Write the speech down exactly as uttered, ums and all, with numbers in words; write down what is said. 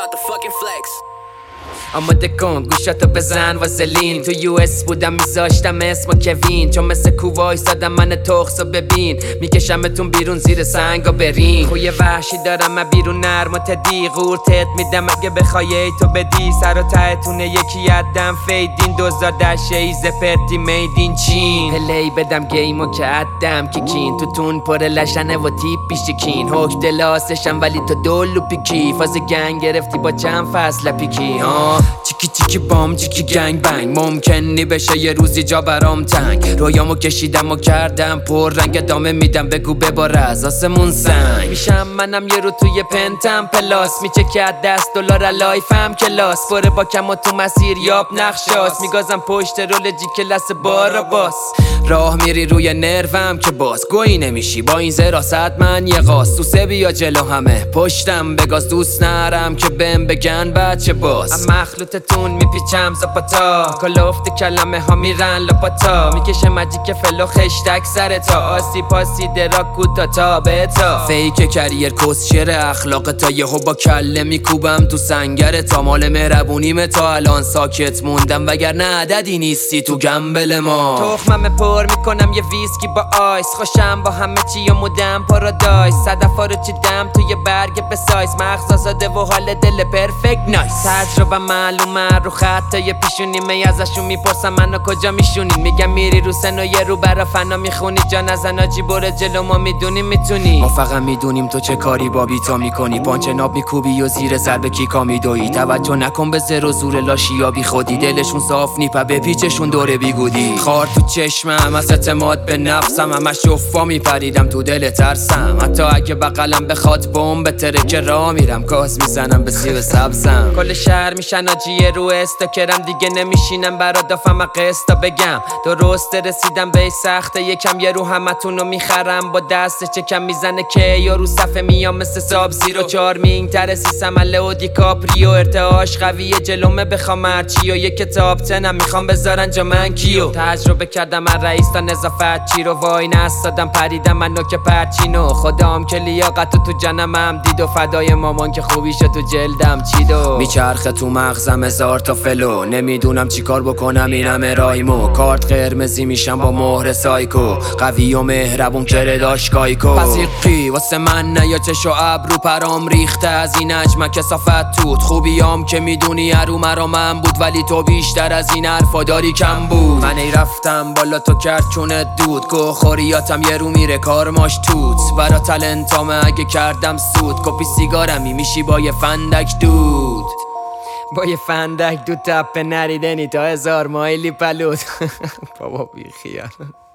about to fucking flex. آماده کن گوشاتو بزن واسلین. تو یو اس بودم میذاشتم اسمو کوین، چون مثل کووای سادم من تخصو ببین. میکشمتون بیرون زیر سنگا برین. خوی وحشی دارم من بیرون نرم و تدی قورتت میدم اگه بخوای تو بدی. سر و تهتونه یکی عدم فیدین دوزار دشه ایز پرتی میدین چین. پلی بدم گیمو که عدم کیکین. تو تون پر لشنه و تیپ بیشکین. حک دلاسشم ولی تو دولو پیکی. فاز گنگ گرفتی با چند فصل پیکی ها. چیکی چیکی بام چیکی گنگ بنگ. ممکنی بشه یه روزی جا برام تنگ. رویامو کشیدم و کردم پر رنگ ادامه میدم بگو ببار از آسمون سنگ. میشم منم یه رو توی پنتم پلاس. میچه که از دست دلار لایفم کلاس. باره با کم و تو مسیر یاب نقشاست. میگازم پشت رول جی کلاس بارا باس. راه میری روی نروم که باز گویی نمیشی با این زراست. من یه قاس تو سبی یا جلو همه پشتم بگاز. دوست نرم که بهم بگن بچه باز. مخلوطتون میپیچم زپاتا. کلفت کلمه ها میرن لپاتا. میکشه مجیک فلو خشتک سر تا. آسی پاسی دراک کوتا تا بتا. فیک کریر کس شیر اخلاق تا یهو با کله میکوبم تو سنگر تا. مال مهربونیم تا الان ساکت موندم وگرنه عددی نیستی تو گمبل ما. تخمم پر میکنم یه ویسکی با آیس. خوشم با همه چی و مودم پارادایس. صدفا رو چیدم توی برگ به سایز. مغز آزاده و حال دل پرفکت نایس. تجربه معلومه رو خطای پیشونی. می ازشون میپرسم منو کجا میشونین. میگم میری رو سن و یه رو برا فنا میخونی. جا نزن آجی بره جلو ما میدونیم میتونی. ما فقط میدونیم تو چه کاری با بیتا میکنی. پانچ ناب میکوبی و زیر ضربه کیکا میدوی. توجه نکن به زر و زور لاشیا بی خودی. دلشون صاف نیپه به پیچشون دوره بیگودی. خار تو چشمم از اعتماد به نفسم. همش شفا میپریدم تو دل ترسم. حتی اگه بغلم بخواد بمب بتره که راه میرم. گاز میزنم به سیب سبزم. کل شهر میشن آجیه رو استاکرم. دیگه نمیشینم برا دافم قسطا بگم. درست رسیدم به سخته یکم. یه رو همتونو میخرم با دست چکم. میزنه که یا رو صفحه میام مثل ساب زیرو. چارمینگ تر سیسم لئو دیکاپریو. ارتعاش قویه جلومه بخوام هرچی. و یه کتاب تنم میخوام بذارن جا من کیو. تجربه کردم من رئیس تا نظافت چی رو. وای نستادم پریدم من نوک پرچینو. خدام که لیاقتو تو جنمم دید. و فدای مامان که خوبیشو تو جلدم چیدو. میچرخه تو مغزم هزار تا فلو. نمیدونم چی کار بکنم اینم رایمو. کارت قرمزی میشم با مهر سایکو. قوی و مهربون کره داشکایکو. پس یقی واسه من نه یا چشو ابرو پرام ریخته از این اجمه کسافت توت. خوبیام که میدونی هرو مرا من بود. ولی تو بیشتر از این حرفا داری کم بود. من ای رفتم بالا تو کرد چونت دود. گو خوریاتم یه رو میره کارماش توت. برا تلنتامه اگه کردم سود. کپی سیگارمی میشی با یه فندک دود. با یه فندک دود تپه نریدنی تا هزار مایلی پلود. بابا بی خیال.